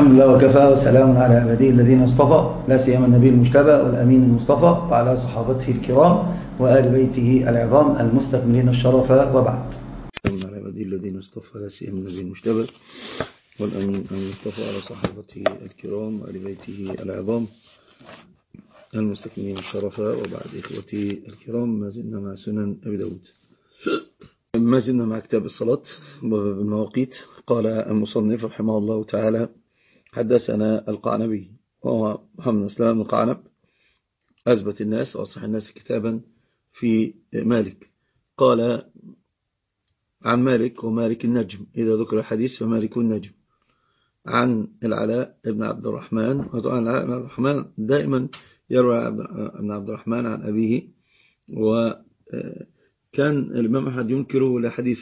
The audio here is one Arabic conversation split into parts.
الحمد لله وكفى وسلام على عباده الذين اصطفى لا سيما النبي المجتبى والأمين المصطفى وعلى صحابته الكرام وآل بيته العظام المستكملين الشرف وبعد. على عباده الذين اصطفى لا سيما النبي المجتبى والأمين المصطفى على صحابته الكرام وآل بيته العظام المستكملين الشرف وبعد. إخوتي الكرام، ما زلنا مع سنن أبي داود، ما زلنا مع كتاب الصلاة بالمواقيت. قال المصنف رحمه الله تعالى: حدثنا القعنبي وهو محمد بن سلام القعنب، أثبت الناس وأصح الناس كتابا في مالك. قال عن مالك ومالك النجم، إذا ذكر الحديث فمالك النجم. عن العلاء بن عبد الرحمن، وطبعا العلاء بن عبد الرحمن دائما يروي ابن عبد الرحمن عن أبيه، وكان الإمام أحمد ينكر لحديث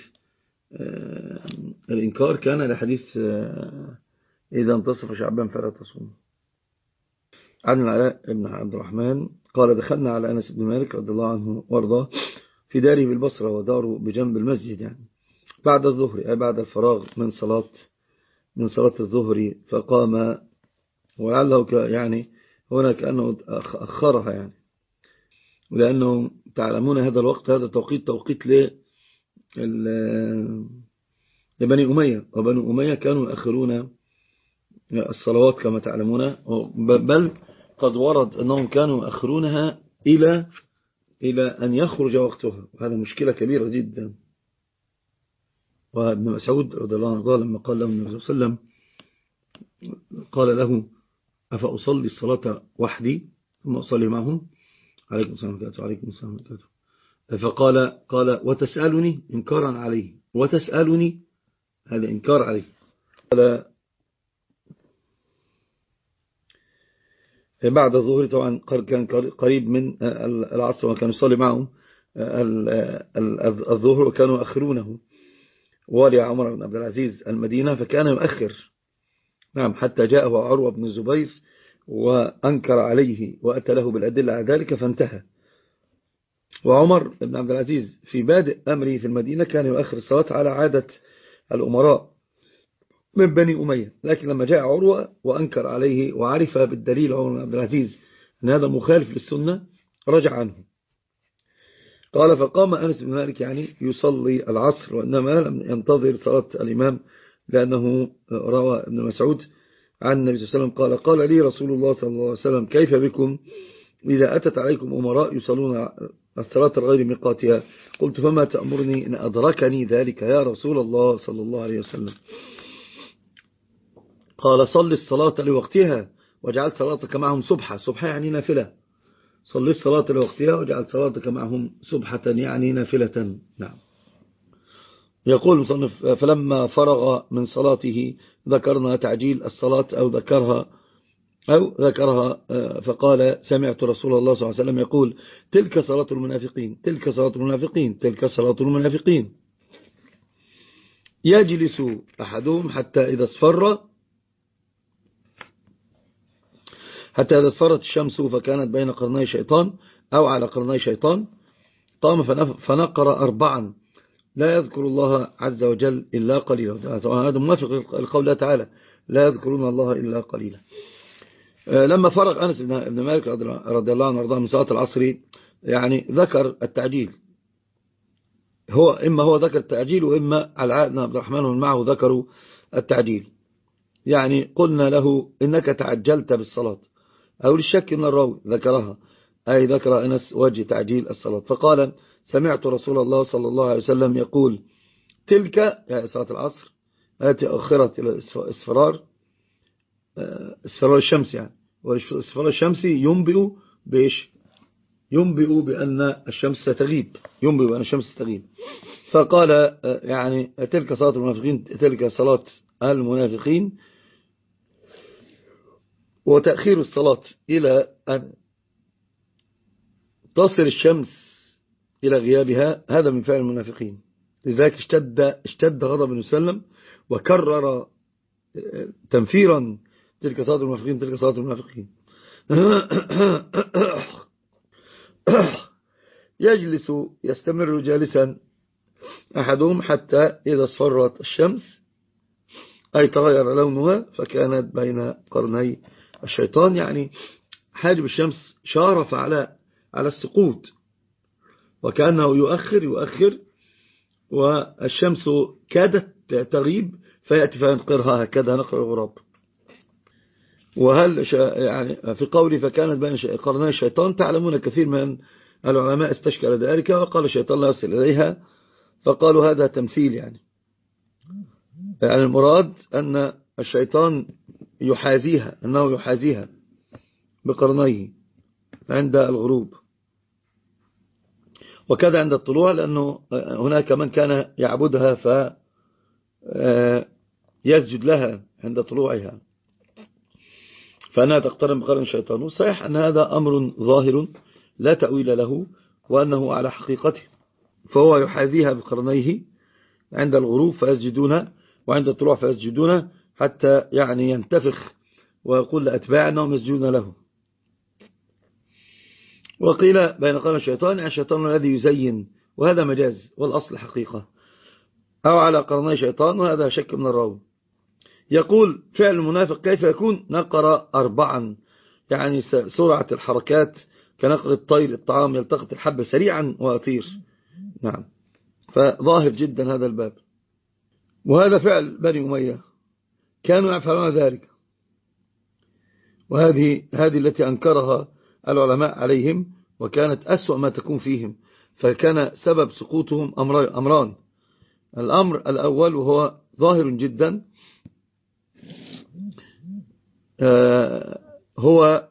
الإنكار كان لحديث إذا انتصف شعبان فلا تصوم. عن العلاء بن عبد الرحمن قال: دخلنا على أنس بن مالك رضي الله عنه وارضاه في داره بالبصرة، وداره بجنب المسجد، يعني بعد الظهر، أي بعد الفراغ من صلاة الظهر، فقام، ولعله يعني هنا كأنه أخرها، يعني لأنه تعلمون هذا الوقت، هذا توقيت لبني أمية، وبني أمية كانوا يأخرون الصلوات كما تعلمون، بل قد ورد أنهم كانوا يأخرونها إلى أن يخرج وقتها، وهذا مشكلة كبيرة جدا. وابن مسعود رضي الله عنه لما قال له النبي صلى الله عليه وسلم، قال له: أفأصلي الصلاة وحدي ثم أصلي معهم؟ عليكم السلام عليكم وعليكم السلام عليكم. قال: وتسألني؟ إنكارا عليه، وتسألني، هذا إنكار عليه. قال بعد الظهر، طبعا كان قريب من العصر، وكان يصلي معهم الظهر، وكانوا يؤخرونه. والي عمر بن عبد العزيز المدينة، فكان يؤخر، نعم، حتى جاءه عروة بن الزبير وأنكر عليه وأتى له بالأدلة على ذلك فانتهى. وعمر بن عبد العزيز في بادئ أمره في المدينة كان يؤخر الصلاة على عادة الأمراء من بني أمية، لكن لما جاء عروة وأنكر عليه وعرف بالدليل عمر بن عبد العزيز أن هذا مخالف للسنة، رجع عنه. قال: فقام أنس بن مالك، يعني يصلي العصر، وإنما لم ينتظر صلاة الإمام، لأنه روى ابن مسعود عن النبي صلى الله عليه وسلم قال لي رسول الله صلى الله عليه وسلم: كيف بكم إذا أتت عليكم أمراء يصلون الصلاة غير ميقاتها؟ قلت: فما تأمرني إن أدركني ذلك يا رسول الله صلى الله عليه وسلم؟ قال: صل الصلاة لوقتها واجعل صلاتك معهم سبحة يعني نافلة. صل الصلاة لوقتها واجعل صلاتك معهم سبحة يعني نافلة. نعم. يقول المصنف: فلما فرغ من صلاته ذكرنا تعجيل الصلاة أو ذكرها فقال: سمعت رسول الله صلى الله عليه وسلم يقول: تلك صلاة المنافقين، تلك صلاة المنافقين، تلك صلاة المنافقين. يجلس أحدهم حتى إذا اصفرت الشمس فكانت بين قرني شيطان أو على قرني شيطان، قام فنقر 4 لا يذكر الله عز وجل إلا قليلا. هذا موافق القول تعالى: لا يذكرون الله إلا قليلا. لما فرغ أنس بن مالك رضي الله عنه وارضاه من صلاة العصر، يعني ذكر التعجيل، إما هو ذكر التعجيل، وإما العلاء بن عبد الرحمن ومن معه ذكروا التعجيل. يعني قلنا له: إنك تعجلت بالصلاة، أو للشك من الراوي ذكرها، أي ذكر أنس وجه تعجيل الصلاة، فقال: سمعت رسول الله صلى الله عليه وسلم يقول: تلك، يعني صلاة العصر، التي أخرت إلى اصفرار الشمس، يعني واصفرار الشمس ينبئ بإيش؟ ينبئ بأن الشمس ستغيب، فقال: يعني تلك صلاة المنافقين، تلك صلاة المنافقين. وتأخير الصلاة إلى أن تصل الشمس إلى غيابها هذا من فعل المنافقين. لذلك اشتد غضب النبي صلى الله عليه وسلم وكرر تنفيرا: تلك صلاة المنافقين، تلك صلاة المنافقين. يستمر جالسا أحدهم حتى إذا اصفرت الشمس أي تغير لونها فكانت بين قرني الشيطان، يعني حاجب الشمس شارف على السقوط، وكأنه يؤخر والشمس كادت تغيب فيأتي فينقرها هكذا نقر الغراب. وهل يعني في قولي فكانت بين قرني الشيطان، تعلمون كثير من العلماء استشكل ذلك وقال الشيطان لا يصل إليها، فقالوا هذا تمثيل، يعني المراد أن الشيطان أنه يحاذيها بقرنيه عند الغروب، وكذا عند الطلوع، لأنه هناك من كان يعبدها فيسجد لها عند طلوعها، فأنها تقترن بقرن الشيطان. وصحيح أن هذا أمر ظاهر لا تأويل له، وأنه على حقيقته، فهو يحاذيها بقرنيه عند الغروب فيسجدون، وعند الطلوع فيسجدون، حتى يعني ينتفخ ويقول لأتباع أنهم يسجدون له. وقيل بين قرن الشيطان يعني الشيطان الذي يزين، وهذا مجاز والأصل حقيقة، أو على قرني شيطان، وهذا شك من الراوي. يقول فعل المنافق كيف يكون؟ نقر 4، يعني سرعة الحركات كنقر الطير الطعام، يلتقط الحب سريعا ويطير. نعم، فظاهر جدا هذا الباب. وهذا فعل بني أمية، كانوا يفعلون ذلك، وهذه التي أنكرها العلماء عليهم، وكانت أسوأ ما تكون فيهم، فكان سبب سقوطهم أمران. الأمر الأول وهو ظاهر جدا، هو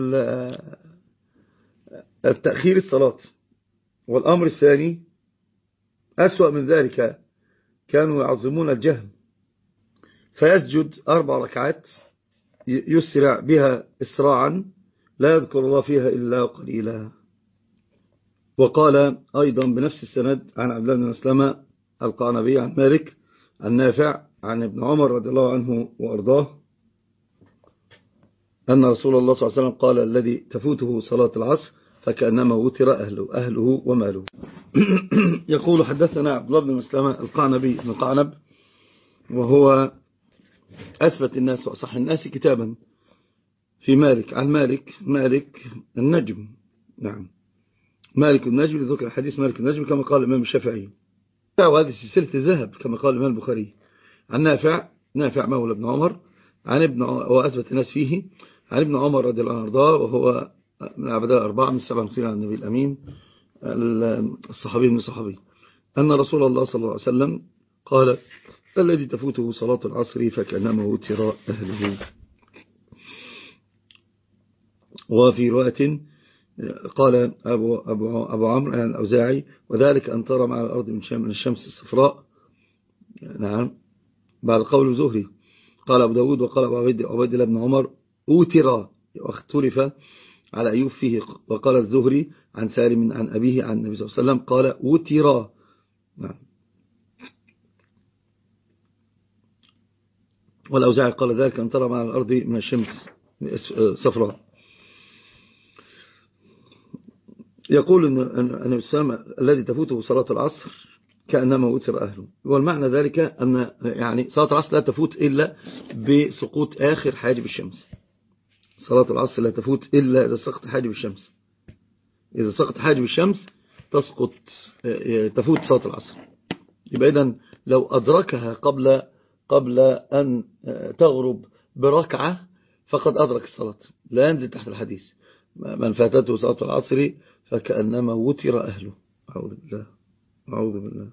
التأخير الصلاة. والأمر الثاني أسوأ من ذلك، كانوا يعظمون الجهم، فيسجد 4 ركعات يسرع بها إسراعا لا يذكر الله فيها إلا قليلا. وقال أيضا بنفس السند عن عبد الله بن مسلمة القعنبي عن مالك عن نافع عن ابن عمر رضي الله عنه وأرضاه أن رسول الله صلى الله عليه وسلم قال الذي تفوته صلاة العصر فكأنما وتر أهله وماله. يقول حدثنا عبد الله بن مسلمة القعنبي بن قعنب، وهو أثبت الناس وأصح الناس كتابا في مالك عن مالك النجم. نعم، مالك النجم، لذكر الحديث مالك النجم كما قال الإمام الشافعي، وهذه سلسلة الذهب كما قال الإمام البخاري. عن نافع مولى ابن عمر وأثبت الناس فيه عن ابن عمر رضي الله عنه وارضاه، وهو من العبداء 4 من 7 عن النبي الأمين الصحابي من الصحابي، أن رسول الله صلى الله عليه وسلم قال الذي تفوته صلاة العصر فكأنما وتر أهله. وفي رواية قال أبو عمرو الأوزاعي وذلك أن ترى مع الأرض من الشمس الصفراء. نعم، بعد قول زهري. قال أبو داود وقال أبو عبيد الله بن عمر أوتر، واختلف على أيوب فيه، وقال الزهري عن سالم عن أبيه عن النبي صلى الله عليه وسلم قال أوتر. نعم. والأوزاعي قال ذلك أن ترى مع الأرض من الشمس صفراء. يقول أن النبي صلى الله عليه وسلم الذي تفوته صلاة العصر كأنما وتر أهله، والمعنى ذلك أن يعني صلاة العصر لا تفوت إلا بسقوط آخر حاجب الشمس. صلاة العصر لا تفوت إلا إذا سقط حاجب الشمس. إذا سقط حاجب الشمس تفوت صلاة العصر. يبقى إذن لو أدركها قبل أن تغرب بركعة فقد أدرك الصلاة، لا ينزل تحت الحديث من فاتته صلاة العصر فكأنما وتر أهله. أعوذ بالله.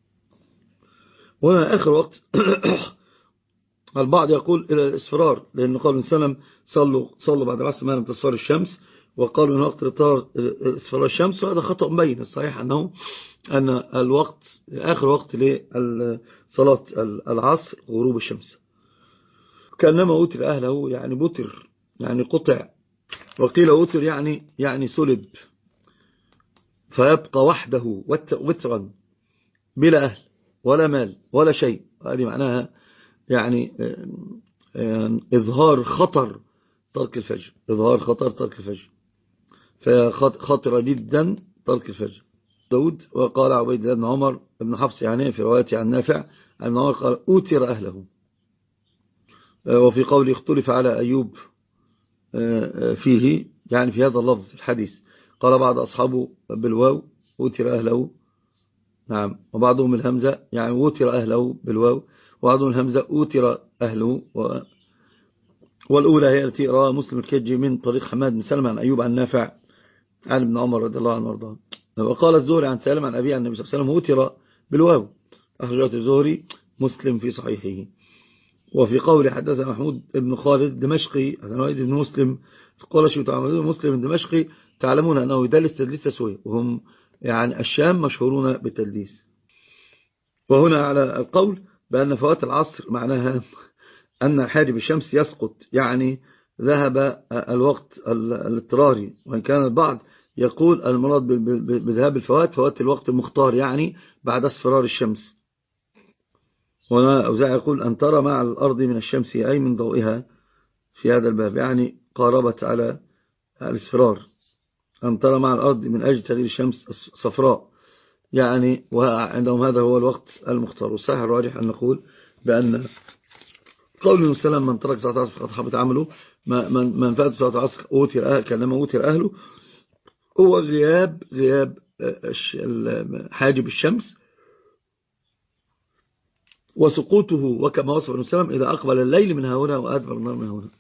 وهنا آخر وقت البعض يقول إلى الإسفرار، لأنه قال النبي صلوا بعد العصر ما لم تصفر الشمس، وقالوا إن وقت إصفار الشمس، وهذا خطأ مبين. الصحيح أن الوقت آخر وقت لصلاة العصر غروب الشمس. كأنما وتر أهله، يعني بتر، يعني قطع. وقيل وتر يعني سلب، فيبقى وحده وترا بلا أهل ولا مال ولا شيء. هذه معناها يعني إظهار خطر ترك الفجر، إظهار خطر ترك الفجر، فخطر جدا ترك الفجر. داود وقال عبيد الله بن عمر بن حفص يعني في روايته عن نافع أن عمر قال أوتر أهله، وفي قوله اختلف على أيوب فيه، يعني في هذا اللفظ الحديث، قال بعض أصحابه بالواو وتر أهله، نعم، وبعضهم الهمزة يعني وتر أهله بالواو، وبعضهم الهمزة وتر أهله. والأولى هي التي رأى مسلم الكجي من طريق حماد بن سلمة عن أيوب عن نافع عن ابن عمر رضي الله عنه وارضاه. وقال الزهري عن سالم عن أبي عن النبي صلى الله عليه وسلم وتر بالواو، أخرجت الزهري مسلم في صحيحه. وفي قول حدثنا محمود بن خالد الدمشقي عن وليد بن مسلم قال شو تعملون مسلم الدمشقي تعلمون أنه يدلس تدليس تسوية، وهم يعني الشام مشهورون بالتدليس. وهنا على القول بأن فوات العصر معناها أن حاجب الشمس يسقط، يعني ذهب الوقت الاضطراري، وإن كان البعض يقول المراد بذهاب الفوات فوات الوقت المختار، يعني بعد اصفرار الشمس. وهنا أوزاع يقول أن ترى مع الأرض من الشمس أي من ضوئها في هذا الباب، يعني قاربت على الاصفرار، أن ترى مع الأرض من أجل تغيير الشمس صفراء، يعني وعندهم هذا هو الوقت المختار. والصحيح الراجح أن نقول بأن قول المسلم من ترك صلاة العصر فقد حبط عمله، من فات صلاة العصر أوتر كلما أوتر أهله، هو غياب حاجب الشمس وسقوطه، وكما وصف ابن سلم إذا أقبل الليل من هنا وأدبر النار من هنا،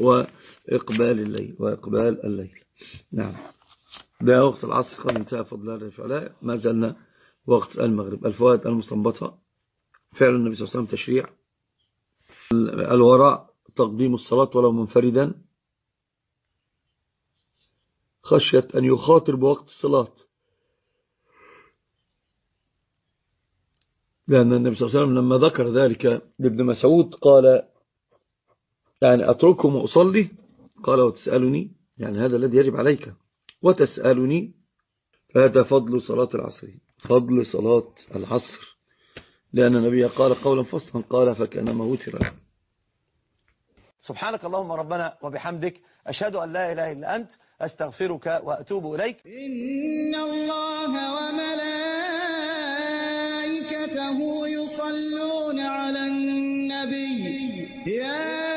وإقبال الليل. نعم، ده وقت العصر قد انتهى فضل الله فعلا، ما زلنا وقت المغرب. الفوائد المستنبطة: فعل النبي صلى الله عليه وسلم تشريع، الوراء تقديم الصلاة ولو منفردا، خشية أن يخاطر بوقت الصلاة، لأن النبي صلى الله عليه وسلم لما ذكر ذلك لابن مسعود قال يعني أتركهم وأصلي، قال وتسألني، يعني هذا الذي يجب عليك، وتسألني، هذا فضل صلاة العصر، فضل صلاة العصر، لأن النبي قال قولا فصلا، قال فكأنما وتر. سبحانك اللهم ربنا وبحمدك، أشهد أن لا إله إلا أنت، أستغفرك وأتوب إليك. إن الله وملائكته يصلون على النبي، يا